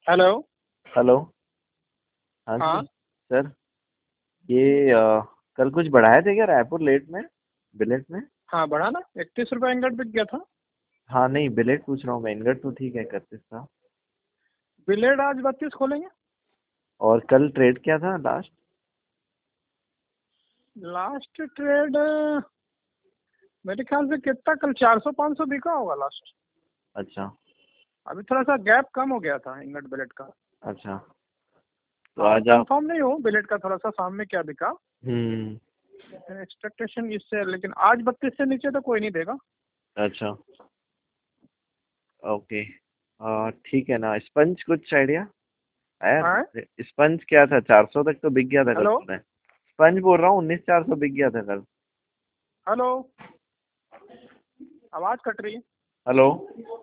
Hello. Hello. हाँ जी हाँ। Sir. ये कल कुछ बढ़ाए थे क्या रायपुर लेट में, बिलेट में? हाँ, बढ़ा ना, 31 रुपये इंगट बिक गया था। हाँ नहीं, बिलेट पूछ रहा हूँ मैं, इनगट तो ठीक है 31 था। बिलेट आज 32 खोलेंगे। और कल ट्रेड क्या था लास्ट? लास्ट ट्रेड मेरे ख्याल से कितना, कल 400-500 बिका होगा लास्ट। अच्छा। अभी थोड़ा सा गैप कम हो गया था इंगट बिलेट का। अच्छा तो हाँ, आज आप। कंफर्म नहीं हो बिलेट का, थोड़ा सा शाम में क्या बिका। हम्म। एक्सपेक्टेशन इससे, लेकिन आज 32 से नीचे तो कोई नहीं देगा। अच्छा ओके। ठीक है ना, स्पंज कुछ आइडिया है हाँ। यार? स्पंज क्या था, 400 तक तो बिक गया था कल हेलो। सुना है। स्पंज बोल रहा हूँ, 19,400 बिक गया था कल। हेलो। आवाज कट रही है। हेलो।